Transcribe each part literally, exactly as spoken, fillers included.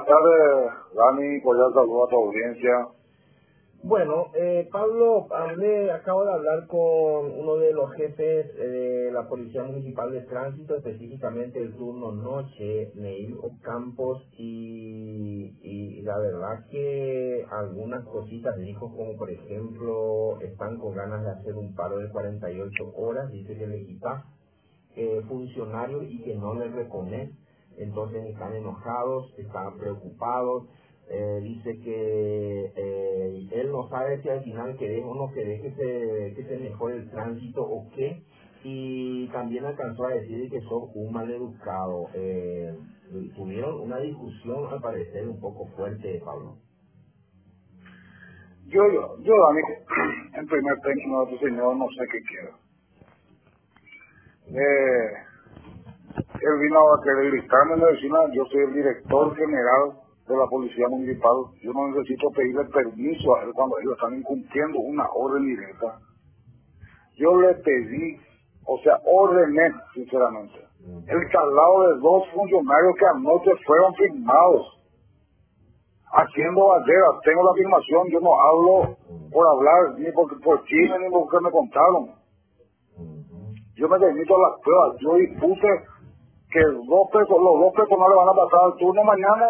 tardes, Dani, cordial saludo a tu audiencia. Bueno, eh, Pablo, hablé, acabo de hablar con uno de los jefes eh, de la Policía Municipal de Tránsito, específicamente el turno noche, Neil Ocampos, y, y la verdad que algunas cositas dijo, como por ejemplo, están con ganas de hacer un paro de cuarenta y ocho horas, dice que le quita eh, funcionarios y que no les reponen, entonces están enojados, están preocupados. Eh, dice que eh, él no sabe si al final querés o no querés que se, que se mejore el tránsito o qué, y también alcanzó a decir que sos un maleducado. Eh, tuvieron una discusión al parecer un poco fuerte, Pablo. Yo, yo, yo, Dani, en primer término de tu señor, no sé qué quiero. Eh, él vino a querer gritarme en la vecina, yo soy el director general de la Policía Municipal, yo no necesito pedirle permiso a él cuando ellos están incumpliendo una orden directa. Yo le pedí, o sea, ordené, sinceramente, el traslado de dos funcionarios que anoche fueron firmados, haciendo banderas. Tengo la afirmación, yo no hablo por hablar, ni por, por chisme, ni porque me contaron. Yo me remito a las pruebas, yo dispuse que dos pesos, los dos personales van a pasar al turno mañana,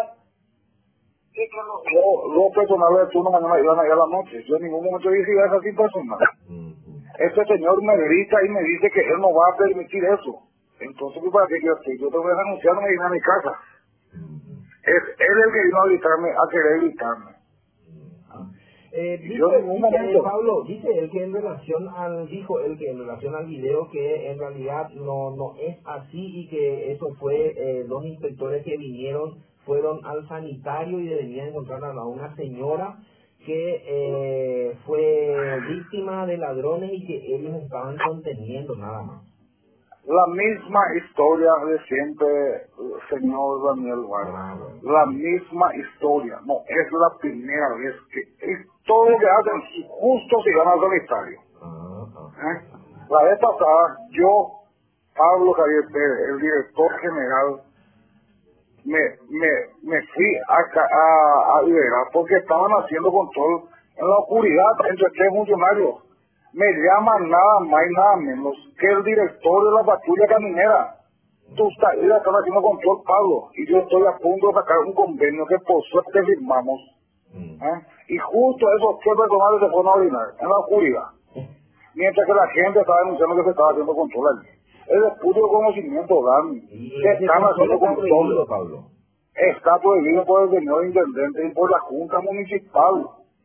y que los dos, dos personales del turno mañana iban a ir a la noche. Yo en ningún momento dije que es así personal. Este señor me grita y me dice que él no va a permitir eso. Entonces, ¿para qué yo estoy? Yo te voy a denunciar, no me vine a mi casa. Es él el que vino a gritarme, a querer gritarme. Eh, dice, yo en ningún dice, momento... Pablo, dice él que en relación al, dijo él que en relación al video que en realidad no, no es así, y que eso fue, eh, dos inspectores que vinieron, fueron al sanitario y debían encontrar a una señora que eh, fue víctima de ladrones y que ellos estaban conteniendo nada más. La misma historia de siempre, señor Daniel Guarda. Ah, bueno. La misma historia. No es la primera vez que es todo lo que hacen justo si van al sanitario. Ah, ah. ¿Eh? La vez pasada, yo, Pablo Javier Pérez, el director general, me, me, me fui a, a, a Iberá porque estaban haciendo control en la oscuridad entre tres funcionarios. Me llaman nada más y nada menos que el director de la patrulla caminera. Tú estás ahí, están haciendo control, Pablo, y yo estoy a punto de sacar un convenio que por suerte firmamos. ¿Eh? Y justo esos tres personales se fueron a orinar en la oscuridad, mientras que la gente estaba denunciando que se estaba haciendo control allí. Es de puro conocimiento, Dani. Se están haciendo control. Pablo. Está prohibido por el señor intendente y por la Junta Municipal.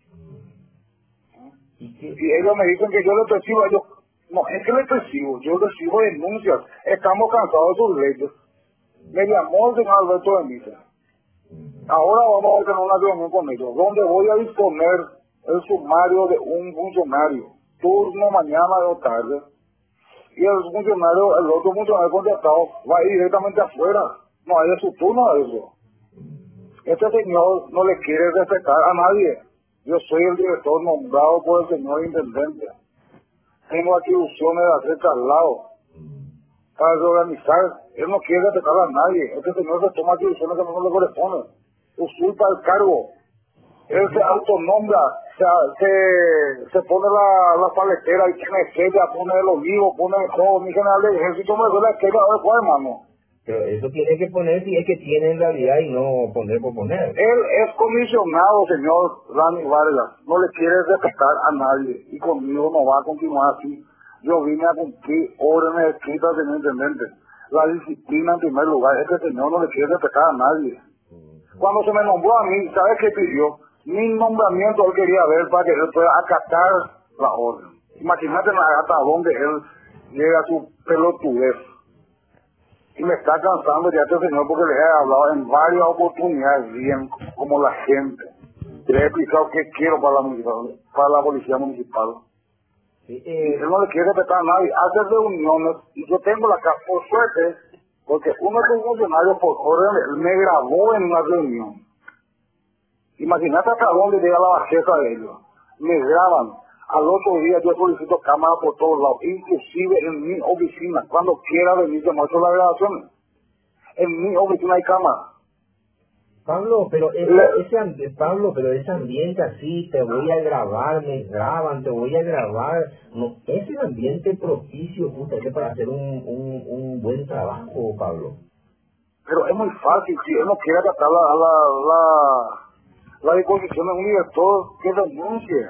¿Y qué? Y ellos me dicen que yo les recibo, ellos, no, es que les recibo, yo recibo denuncias, estamos cansados de sus leyes. Me llamó el señor Alberto Benítez. Ahora vamos a tener una reunión con ellos, donde voy a disponer el sumario de un funcionario, turno mañana o tarde, y el funcionario, el otro funcionario contratado, va a ir directamente afuera, no hay de su turno a eso. Este señor no le quiere respetar a nadie. Yo soy el director nombrado por el señor intendente. Tengo atribuciones de hacer traslado para reorganizar. Él no quiere respetar a nadie. Este señor se toma atribuciones que no le corresponden. Usurpa el cargo. Él se autonombra, se, se, se pone la, la paletera y tiene esquella, pone el olivo, pone el joven, mi general del ejército me duele la esquella de cuál, hermano. Pero eso tiene que poner si es que tiene en realidad y no poner por poner. Él es comisionado, señor Dani Vargas. No le quiere respetar a nadie. Y conmigo no va a continuar así. Yo vine a cumplir órdenes escritas, señor intendente. La disciplina en primer lugar. Este señor no le quiere respetar a nadie. Cuando se me nombró a mí, ¿sabe qué pidió? Mi nombramiento él quería ver para que él pueda acatar la orden. Imagínate hasta dónde él llega a su pelotudez. Y me está cansando ya este señor porque le he hablado en varias oportunidades bien como la gente. Le he explicado qué quiero para la, municipal, para la policía municipal. Sí, Y eh, él no le quiere respetar a nadie. Hace reuniones y yo tengo la casa, por suerte, porque uno de los funcionarios por orden me grabó en una reunión. Imagínate hasta dónde llega la bajeza de ellos. Me graban. Al otro día yo solicito cámaras por todos lados, inclusive en mi oficina. Cuando quiera venir, yo muestro las grabaciones. En mi oficina hay cámaras. Pablo, pero ese, Le- ese ambi- Pablo, pero ese ambiente así, te voy a grabar, me graban, te voy a grabar, no, es el ambiente propicio justamente para hacer un, un, un buen trabajo, Pablo. pero es muy fácil, si él no quiere acatar la, la, la, la disposición de un director, que denuncie,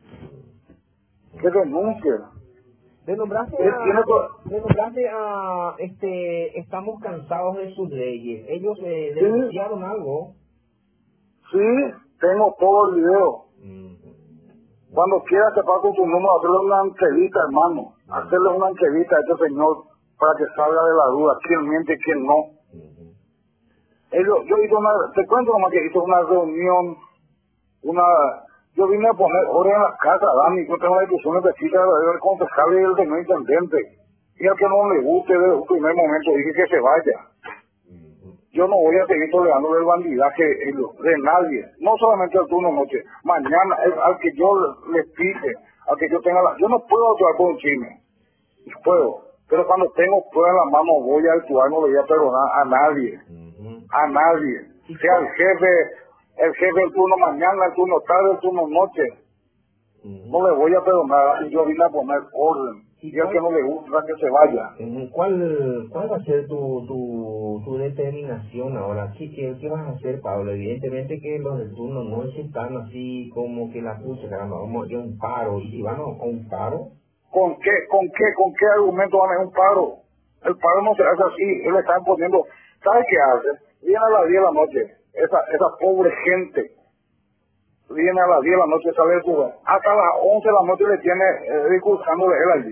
que denuncie. Le nombraste Él tiene a, que, le nombraste a, este, estamos cansados de sus leyes. Ellos eh, sí, denunciaron algo. sí, tengo todo el video. Mm, Cuando quiera te paso tu número, hacerle una entrevista, hermano. Hacerle una entrevista a este señor para que salga de la duda, quién miente y quién no. mm, Ellos, yo hice una, te cuento nomás que hice una reunión, una, yo vine a poner orden en la casa, Dani, yo tengo la discusión de chica del concejal y el señor intendente. Y al que no le guste desde un primer momento dije que se vaya. mm, Yo no voy a seguir tolerando el bandidaje de nadie, no solamente al turno noche. Mañana, el- al que yo le explique, al que yo tenga la... Yo no puedo actuar con un chisme, puedo. Pero cuando tengo pruebas en la mano voy a actuar, no le voy a perdonar a nadie, mm. a nadie. ¿Y Sea cómo? el jefe, el jefe del turno mañana, el turno tarde, el turno noche. Mm. No le voy a perdonar, y yo vine a poner orden. ¿Y Y al que cuál, no le gusta que se vaya. mm, cuál, cuál va a ser tu, tu, tu determinación ahora? ¿Qué, qué, ¿Qué vas a hacer, Pablo? Evidentemente que los del turno no están así como que la pucha, caramba, vamos a ir a un paro. ¿Y si van a a un paro? ¿Con qué, con qué, con qué argumento van a hacer un paro? El paro no se hace así, él le están poniendo, ¿sabe qué hace? Viene a las diez de la noche, esa, esa pobre gente, viene a las diez de la noche, sale de su hogar, hasta las once de la noche le tiene eh, discursándole él allí.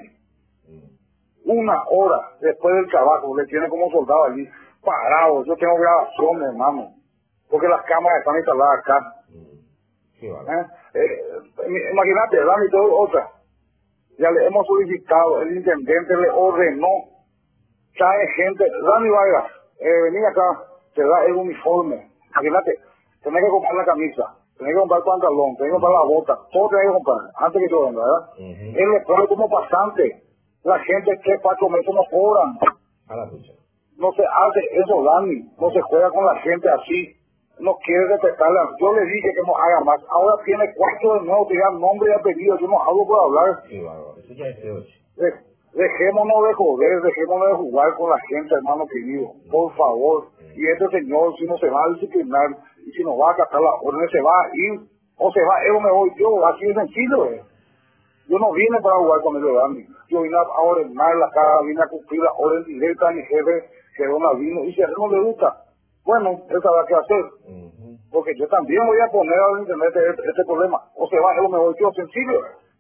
Una hora después del trabajo, le tiene como soldado allí, parado. Yo tengo grabaciones, hermano, porque las cámaras están instaladas acá. Sí, vale. ¿eh? Eh, imagínate, Dani, todo otra. Ya le hemos solicitado, el intendente le ordenó, trae gente, Dani Vargas, eh, vení acá, te da el uniforme. Imagínate, tenés que comprar la camisa, tenés que comprar el pantalón, tenés que comprar la bota, todo tenés que comprar, antes que yo venga, ¿verdad? Ujú. Él le pone como pasante. La gente que para comer eso no cobran. A la pucha. No se hace eso, Dani, no se juega con la gente así. No quiere respetarla. Yo le dije que no haga más. Ahora tiene cuatro de nuevo, que ya nombre y apellido. Yo no hablo por hablar. Sí, bárbaro. Eso ya es feo. De- dejémonos de joder, dejémonos de jugar con la gente, hermano querido. Por favor. Y este señor, si no se va a disciplinar, y si no va a acatar las órdenes, se va a ir, o se va, él o me voy yo. Así de sencillo es. Yo no vine para jugar con el Dani. Yo vine a ordenar la cara, vine a cumplir la orden directa a mi jefe, que no vino. Y si a él no le gusta, bueno, él sabrá qué hacer. Ujú. Porque yo también voy a poner al internet este, este problema. O se va, él o me voy yo, sencillo.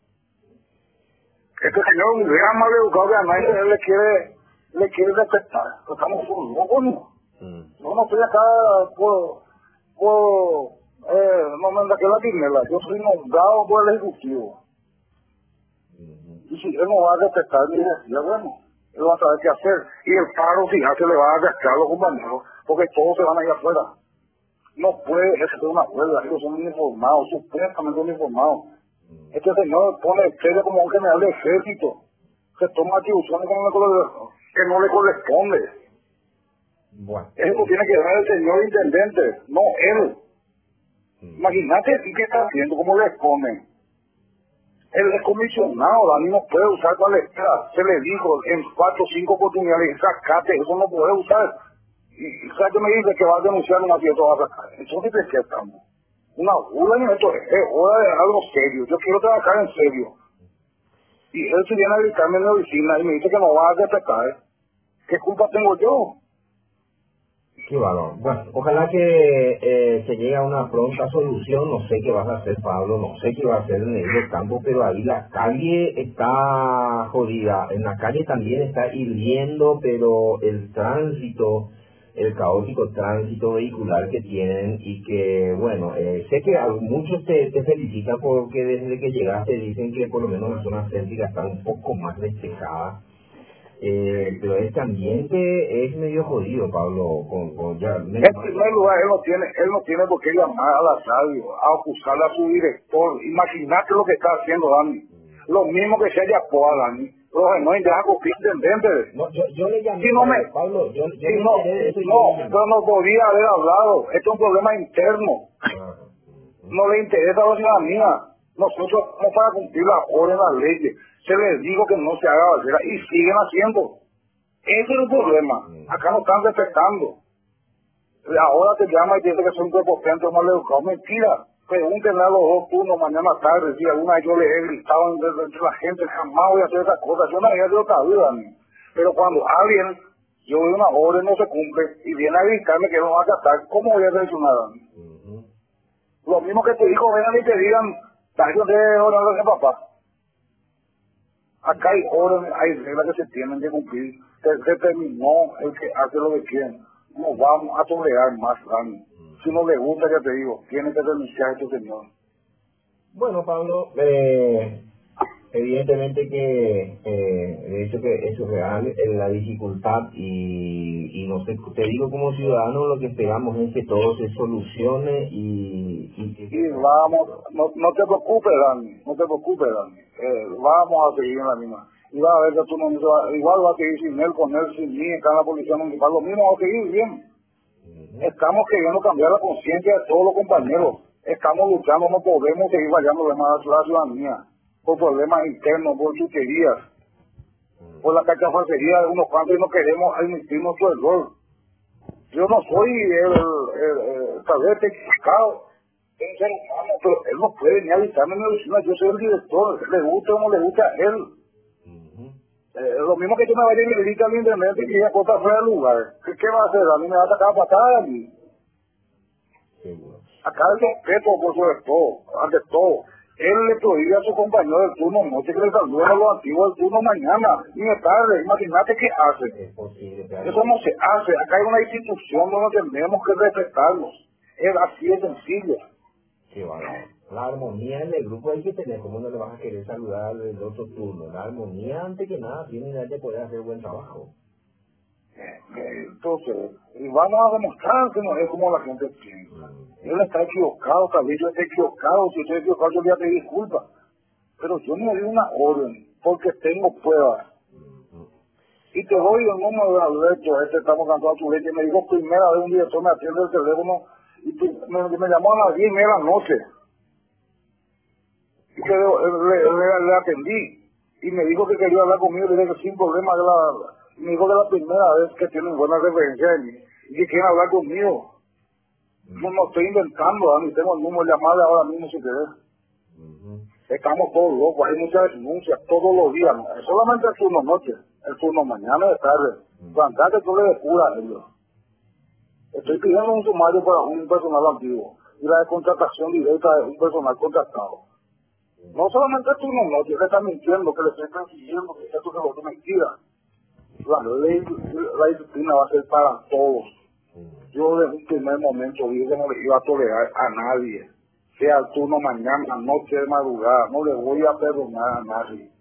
Este señor es un gran mal educado que a nadie él le quiere, le quiere respetar. Estamos locos, ¿no? Mm. Yo no estoy acá por, por, eh, no me anda que la tinela. Yo soy nombrado por el Ejecutivo. Ujú. Y si él no va a respetar mi decía, bueno, él va a saber qué hacer. Y el paro, fíjate, le va a arrastrar a los compañeros, porque todos se van a ir afuera. No puede ejercer una huelga, ellos son uniformados, supuestamente uniformados. Este señor pone serio como un general de ejército, se toma atribuciones que no le, cole- que no le corresponde. Bueno. Eso tiene que ver el señor intendente, no él. Mm. Imagínate qué está haciendo, cómo le pone. El descomisionado, Dani, no puede usar cual espera. Se le dijo en cuatro o cinco oportunidades, sacate, eso no puede usar. Y, y ¿sabes qué me dice? Que va a denunciar una fiesta, va a sacar. Entonces, ¿de qué estamos? Una burla, y esto es hora de algo serio. Yo quiero trabajar en serio. Y él se viene a gritarme en la oficina y me dice que no va a respetar. ¿Qué culpa tengo yo? Qué valor. Bueno, ojalá que eh, se llegue a una pronta solución. No sé qué vas a hacer, Pablo, no sé qué va a hacer en el campo, pero ahí la calle está jodida. En la calle también está hirviendo, pero el tránsito, el caótico tránsito vehicular que tienen y que, bueno, eh, sé que a muchos te, te felicitan porque desde que llegaste dicen que por lo menos la zona céntrica está un poco más despejada. Eh, pero este ambiente es medio jodido, Pablo, con, con ya, me- En primer lugar, él no tiene, él no tiene por qué llamar a la radio a acusarle a su director. Imagínate lo que está haciendo Dani. Lo mismo que se haya a Dani. Pero no deja cumplir intendente. No, yo, yo le llamé, Si no me, Pablo, yo, yo si me no, enteré de eso y yo no, le llamé. pero no podía haber hablado. Esto es un problema interno. Ah, No le interesa a la ciudadanía. Nosotros vamos para cumplir las órdenes, las leyes. Se les dijo que no se haga balsera y siguen haciendo. Ese es el problema. Acá no están respetando. Ahora te llama y dice que son prepotentes, mal educados. Mentira. Pregúntenle a los dos turnos mañana tarde. Si alguna vez yo les he gritado entre, entre la gente, jamás voy a hacer esas cosas. Yo no había de otra vida. ¿No? Pero cuando alguien, yo doy una orden, no se cumple, y viene a gritarme que no va a acatar, ¿cómo voy a reaccionar? uh-huh. Lo mismo que te dijo, vengan y te digan, daño de órdenes de papá. Acá hay órdenes, hay reglas que se tienen que cumplir. Se, se terminó el que hace lo que quieren. No vamos a tolerar más daño. Si no le gusta, ya te digo, tiene que denunciar a este señor. Bueno, Pablo, eh, evidentemente que, eh, de hecho que eso es real, eh, la dificultad y, y no sé, te digo como ciudadano lo que esperamos es que todo se solucione y... Y, y vamos, no, no te preocupes, Dani, no te preocupes, Dani. Eh, vamos a seguir en la misma. Y va a ver que tú no, igual va a seguir sin él, con él, sin mí, acá en la policía municipal, lo mismo va a seguir bien. Estamos queriendo cambiar la conciencia de todos los compañeros. Estamos luchando, no podemos seguir vayando de más a la ciudadanía por problemas internos, por chucherías, por la cachafacería de unos cuantos y no queremos admitir nuestro error. Yo no soy el, el, el tal vez equivocado, es un ser humano, pero él no puede ni avisarme ni decirme, yo soy el director, le gusta o no le gusta a él. Eh, lo mismo que yo me vaya y le diga al intendente y ella cosa fuera del lugar. ¿Qué, ¿Qué va a hacer? A mí me va a sacar a patada allí. Seguro. Acá el respeto por sobre todo, ante todo. Él le prohíbe a su compañero del turno noche que le saluden a los antiguos del turno mañana y de tarde. Imagínate qué hace. Es posible, claro. Eso no se hace. Acá hay una institución donde tenemos que respetarlos. Es así de sencillo. Qué bárbaro. La armonía en el grupo hay que tener. ¿Cómo no le vas a querer saludar el otro turno? La armonía, antes que nada, tiene que poder hacer buen trabajo. Entonces, y vamos a demostrar que no es como la gente piensa. Él está equivocado, tal vez yo esté equivocado, si estoy equivocado yo le voy a pedir disculpas. Pero yo no di una orden, porque tengo pruebas. Y te doy el número de Alberto, este estamos cantando a tu leche, me dijo primera vez un director me atiende el teléfono, y me, me llamó a las diez y media de la noche. Y que le, le, le, le atendí, y me dijo que quería hablar conmigo, le dije que sin problema, que la, me dijo que es la primera vez que tienen buena referencia de mí, y que quieren hablar conmigo. No, no estoy inventando, ni tengo el número de llamada ahora mismo si querés. Uh-huh. Estamos todos locos, hay muchas denuncias todos los días, no es solamente el turno noche, el turno mañana y de tarde. Cuando que tú le depuras a ellos. Estoy pidiendo un sumario para un personal antiguo y la de contratación directa de un personal contratado. No solamente el turno noche, le están mintiendo, que le están siguiendo, que esto se lo es mentira. La ley, la disciplina va a ser para todos. Yo desde un primer momento dije que no le iba a tolerar a nadie, sea el turno mañana, noche de madrugada, no le voy a perdonar a nadie.